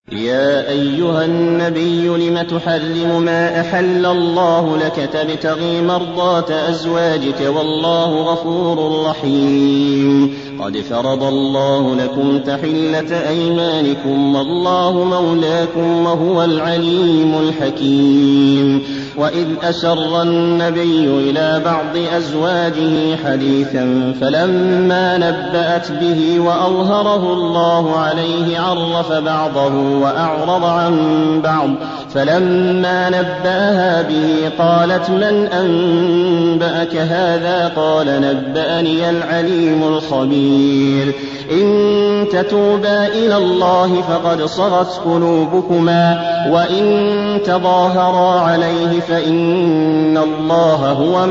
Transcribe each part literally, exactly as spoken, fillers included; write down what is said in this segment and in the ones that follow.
يا أيها النبي لم تحرم ما أحل الله لك تبتغي مرضات أزواجك والله غفور رحيم. قد فرض الله لكم تحلة أيمانكم والله مولاكم وهو العليم الحكيم. وإذ أسر النبي إلى بعض أزواجه حديثا فلما نبأت به وأظهره الله عليه عرف بعضه وأعرض عن بعض فلما نبأها به قالت من أنبأك هذا قال نبأني العليم الخبير. إن تتوبا إلى الله فقد صغت قلوبكما وإن تظاهرا عليه فإن الله هو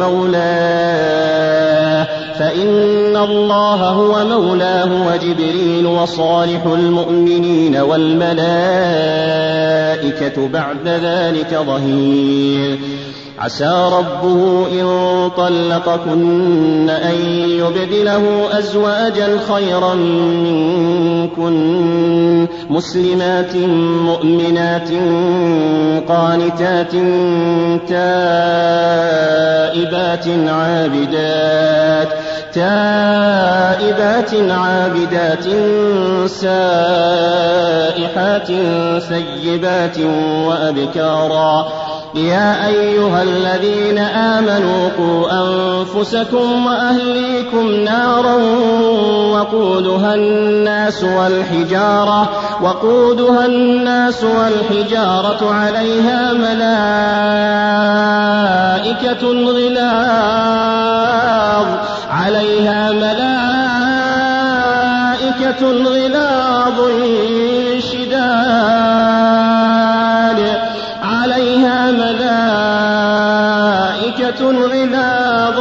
مولاه فإن الله هو مولاه وجبريل وصالح المؤمنين والملائكة بعد ذلك ظهير. عسى ربه إن طلقكن أن يبدله أزواجا خيرا منكن مسلمات مؤمنات قانتات تائبات عابدات تائبات عابدات سائحات ثيبات وأبكارا. يا أيها الذين آمنوا قوا أنفسكم وأهليكم نارا وقودها الناس والحجارة وقودها الناس والحجارة عليها ملائكة غلاظ عليها ملائكة غلاظ شداد عليها ملائكة غلاظ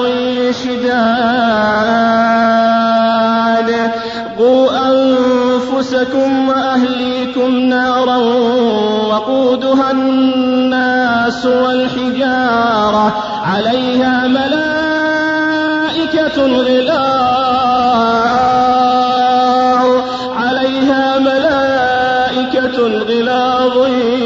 شداد. قوا أنفسكم وأهليكم نارا وقودها الناس والحجارة عليها ملائكة غلاظ عليها ملائكة غلاظ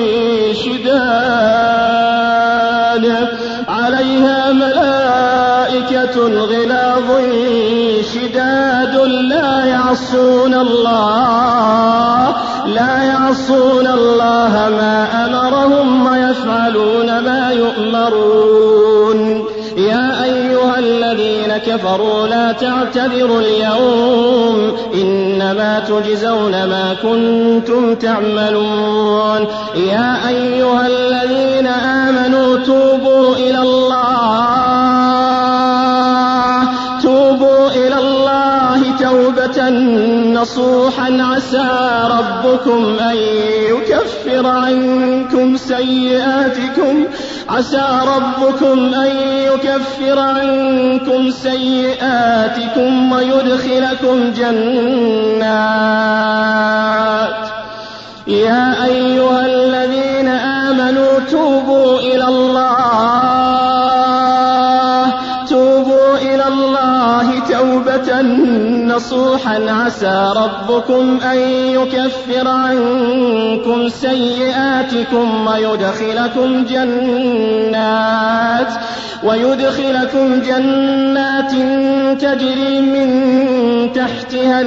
شداد عليها ملائكة غلاظ شداد لا يعصون الله لا يعصون الله ما أمرهم ويفعلون ما يؤمرون. يا أيها الذين كفروا لا تعتذروا اليوم إنما تجزون ما كنتم تعملون. يا أيها الذين آمنوا توبوا إلى الله توبوا إلى الله توبة نصوحا عسى ربكم أن يكفر عنكم سيئاتكم عسى ربكم أن يكفر عنكم سيئاتكم ويدخلكم جنات. يا أيها الذين آمنوا توبوا إلى الله توبوا إلى الله توبة نصوحا عسى ربكم أن يكفر عنكم سيئاتكم ويدخلكم جنات ويدخلكم جنات تجري من تحتها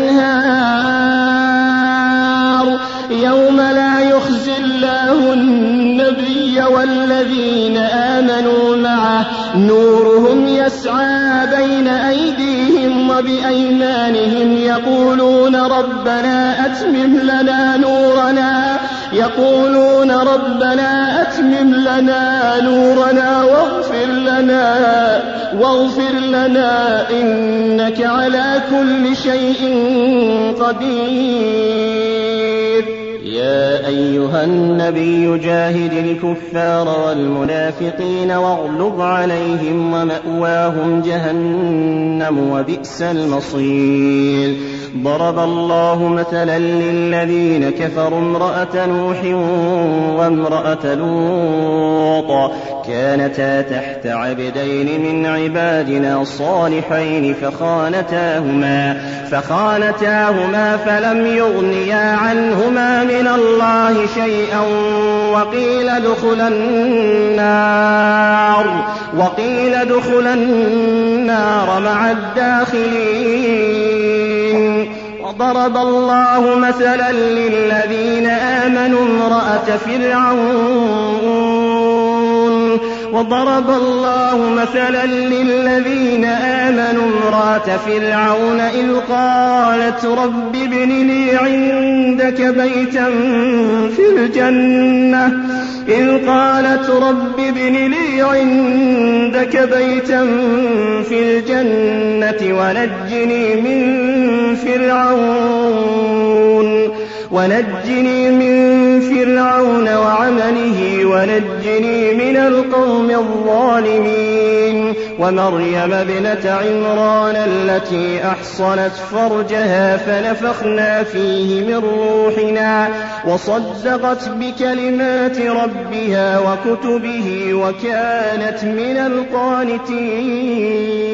الأنهار يوم لا يخزي الله النبي والذين آمنوا معه نورهم يسعى بين أيديهم وبأيمانهم يقولون ربنا أتمم لنا نورنا يقولون ربنا أتمم لنا نورنا واغفر لنا واغفر لنا إنك على كل شيء قدير. يا أيها النبي جاهد الكفار والمنافقين واغلظ عليهم ومأواهم جهنم وبئس المصير. ضرب الله مثلا للذين كفروا امرأة نوح وامرأة لوط كانتا تحت عبدين من عبادنا صالحين فخانتاهما, فخانتاهما فلم يغنيا عنهما من الله شيئا وقيل ادخلا النار, وقيل ادخلا النار مع الداخلين. وضرب الله مثلا للذين آمنوا امرأة فرعون وضرب الله مثلا للذين آمنوا امرأة فرعون إذ قالت رب ابن لي عندك بيتا في الجنة إذ قالت رب ابن لي عندك بيتا في الجنة ونجني من فرعون ونجني من فرعون وعمله ونجني من القوم الظالمين. ومريم ابنة عمران التي أحصنت فرجها فنفخنا فيه من روحنا وصدقت بكلمات ربها وكتبه وكانت من القانتين.